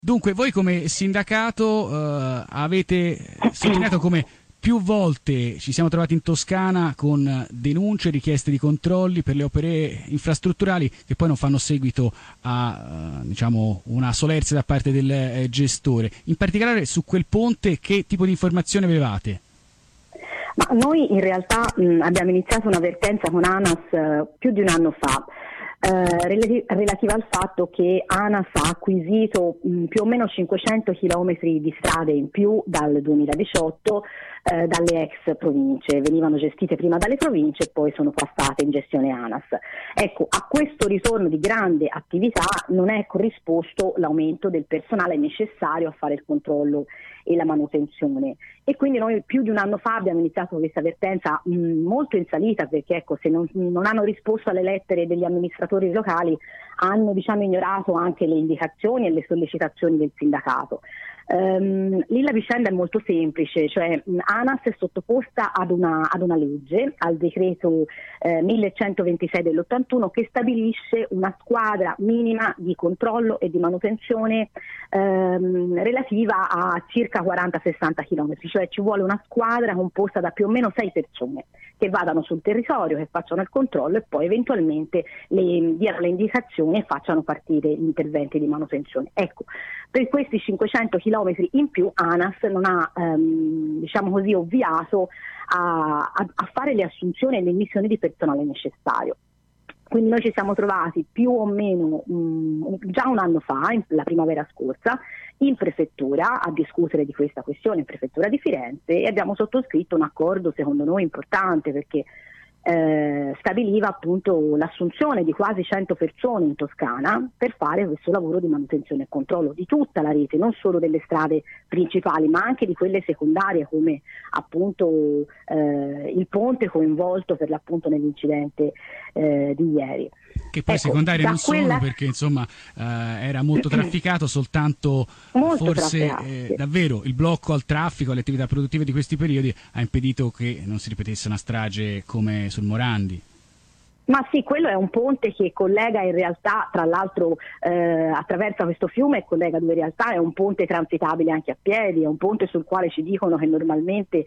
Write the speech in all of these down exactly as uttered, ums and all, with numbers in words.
Dunque, voi come sindacato eh, avete sottolineato come più volte ci siamo trovati in Toscana con denunce, richieste di controlli per le opere infrastrutturali che poi non fanno seguito a eh, diciamo una solerzia da parte del eh, gestore. In particolare su quel ponte che tipo di informazione avevate? Ma noi in realtà mh, abbiamo iniziato un'avvertenza con ANAS eh, più di un anno fa. Eh, relati- relativa al fatto che ANAS ha acquisito mh, più o meno cinquecento chilometri di strade in più dal duemiladiciotto eh, dalle ex province, venivano gestite prima dalle province e poi sono passate in gestione ANAS. Ecco, a questo ritorno di grande attività non è corrisposto l'aumento del personale necessario a fare il controllo e la manutenzione, e quindi noi più di un anno fa abbiamo iniziato questa avvertenza mh, molto in salita, perché ecco, se non, non hanno risposto alle lettere degli amministratori locali hanno diciamo ignorato anche le indicazioni e le sollecitazioni del sindacato. Um, lì la vicenda è molto semplice, cioè ANAS è sottoposta ad una, ad una legge, al decreto eh, millecentoventisei dell'ottantuno, che stabilisce una squadra minima di controllo e di manutenzione ehm, relativa a circa quaranta sessanta chilometri, cioè ci vuole una squadra composta da più o meno sei persone che vadano sul territorio, che facciano il controllo e poi eventualmente le, diano le indicazioni e facciano partire gli interventi di manutenzione. Ecco, per questi cinquecento chilometri in più ANAS non ha ehm, diciamo così ovviato a, a, a fare le assunzioni e le missioni di personale necessario. Quindi noi ci siamo trovati più o meno mh, già un anno fa, in, la primavera scorsa, in prefettura a discutere di questa questione, in prefettura di Firenze, e abbiamo sottoscritto un accordo secondo noi importante, perché eh, stabiliva appunto l'assunzione di quasi cento persone in Toscana per fare questo lavoro di manutenzione e controllo di tutta la rete, non solo delle strade principali ma anche di quelle secondarie, come appunto eh, il ponte coinvolto per l'appunto nell'incidente eh, di ieri. Che poi ecco, secondarie non quella... sono, perché insomma eh, era molto trafficato, soltanto molto forse eh, davvero il blocco al traffico, alle attività produttive di questi periodi ha impedito che non si ripetesse una strage come sul Morandi. Ma sì, quello è un ponte che collega in realtà, tra l'altro eh, attraversa questo fiume e collega due realtà, è un ponte transitabile anche a piedi, è un ponte sul quale ci dicono che normalmente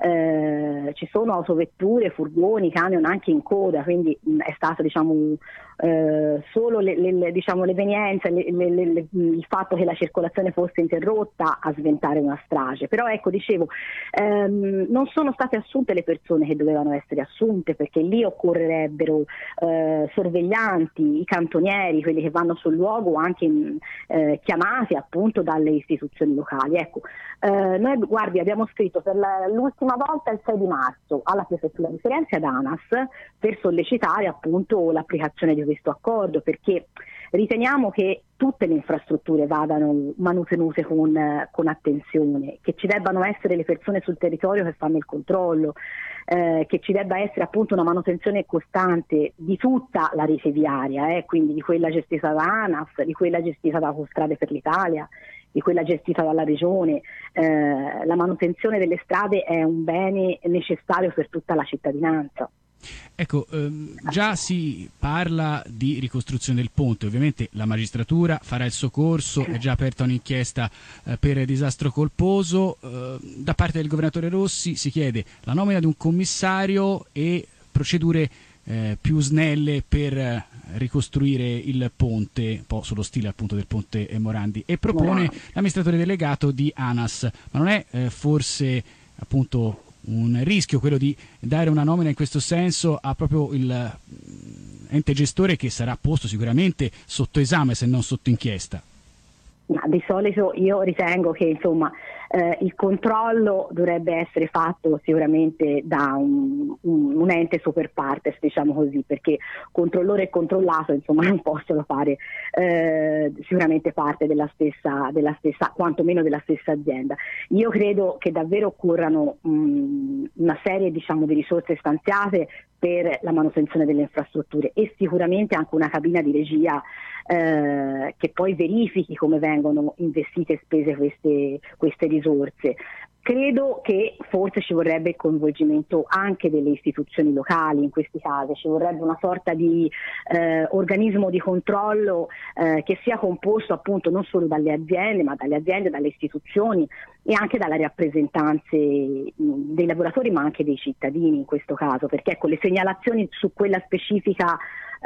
eh, ci sono autovetture, furgoni, camion anche in coda, quindi mh, è stato diciamo eh, solo le, le, diciamo, l'evenienza, le, le, le, il fatto che la circolazione fosse interrotta a sventare una strage. Però ecco, dicevo, ehm, non sono state assunte le persone che dovevano essere assunte, perché lì occorrerebbero Eh, sorveglianti, i cantonieri, quelli che vanno sul luogo, anche in, eh, chiamati appunto dalle istituzioni locali. Ecco, eh, noi guardi abbiamo scritto per la, l'ultima volta il sei di marzo alla prefettura di Firenze ad ANAS per sollecitare appunto l'applicazione di questo accordo, perché riteniamo che tutte le infrastrutture vadano manutenute con, con attenzione, che ci debbano essere le persone sul territorio che fanno il controllo, eh, che ci debba essere appunto una manutenzione costante di tutta la rete viaria, eh, quindi di quella gestita da ANAS, di quella gestita da Autostrade per l'Italia, di quella gestita dalla regione. Eh, la manutenzione delle strade è un bene necessario per tutta la cittadinanza. Ecco, ehm, già si parla di ricostruzione del ponte, ovviamente la magistratura farà il suo corso, è già aperta un'inchiesta eh, per disastro colposo, eh, da parte del governatore Rossi si chiede la nomina di un commissario e procedure eh, più snelle per eh, ricostruire il ponte, un po' sullo stile appunto del ponte Morandi, e propone l'amministratore delegato di ANAS. Ma non è eh, forse appunto un rischio quello di dare una nomina in questo senso a proprio il ente gestore, che sarà posto sicuramente sotto esame se non sotto inchiesta? Ma di solito io ritengo che insomma eh, il controllo dovrebbe essere fatto sicuramente da un, un, un ente super partes, diciamo così, perché controllore e controllato insomma non possono fare eh, sicuramente parte della stessa, della stessa, quantomeno della stessa azienda. Io credo che davvero occorrano mh, una serie diciamo di risorse stanziate per la manutenzione delle infrastrutture e sicuramente anche una cabina di regia eh, che poi verifichi come vengono investite e spese queste, queste risorse. Credo che forse ci vorrebbe il coinvolgimento anche delle istituzioni locali in questi casi, ci vorrebbe una sorta di eh, organismo di controllo eh, che sia composto appunto non solo dalle aziende, ma dalle aziende, dalle istituzioni e anche dalle rappresentanze mh, dei lavoratori, ma anche dei cittadini in questo caso, perché ecco, le segnalazioni su quella specifica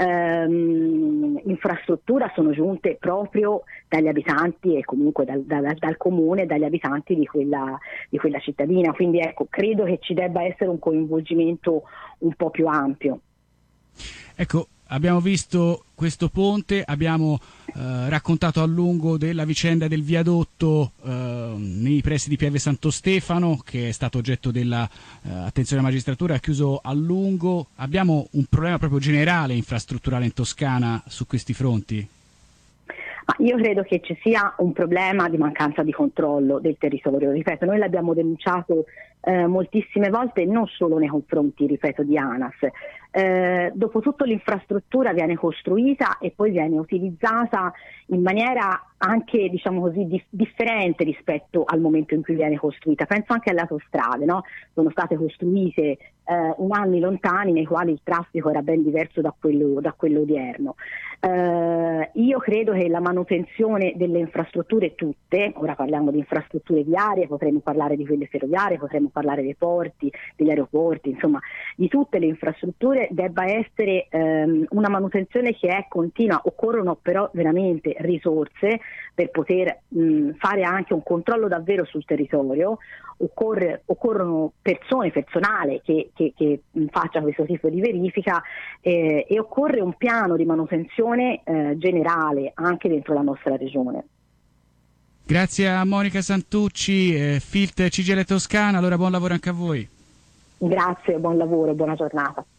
ehm, infrastruttura sono giunte proprio dagli abitanti e comunque dal, dal, dal comune, dagli abitanti di quella, di quella cittadina, quindi ecco, credo che ci debba essere un coinvolgimento un po' più ampio. Ecco, abbiamo visto questo ponte, abbiamo eh, raccontato a lungo della vicenda del viadotto eh, nei pressi di Pieve Santo Stefano, che è stato oggetto dell'attenzione della magistratura, ha chiuso a lungo. Abbiamo un problema proprio generale infrastrutturale in Toscana su questi fronti? Ma io credo che ci sia un problema di mancanza di controllo del territorio. Ripeto, noi l'abbiamo denunciato eh, moltissime volte, non solo nei confronti, ripeto, di ANAS. Eh, dopotutto l'infrastruttura viene costruita e poi viene utilizzata in maniera anche, diciamo così, dif- differente rispetto al momento in cui viene costruita. Penso anche alle autostrade, no? Sono state costruite eh, in anni lontani nei quali il traffico era ben diverso da quello, da quello odierno. Eh, io credo che la manutenzione delle infrastrutture tutte, ora parliamo di infrastrutture viarie, potremmo parlare di quelle ferroviarie, potremmo parlare dei porti, degli aeroporti, insomma di tutte le infrastrutture, debba essere ehm, una manutenzione che è continua. Occorrono però veramente risorse per poter mh, fare anche un controllo davvero sul territorio. Occorre, occorrono persone, personale che, che, che faccia questo tipo di verifica eh, e occorre un piano di manutenzione eh, generale anche dentro la nostra regione. Grazie a Monica Santucci, eh, Filt C G I L Toscana, allora buon lavoro anche a voi. Grazie, buon lavoro, buona giornata.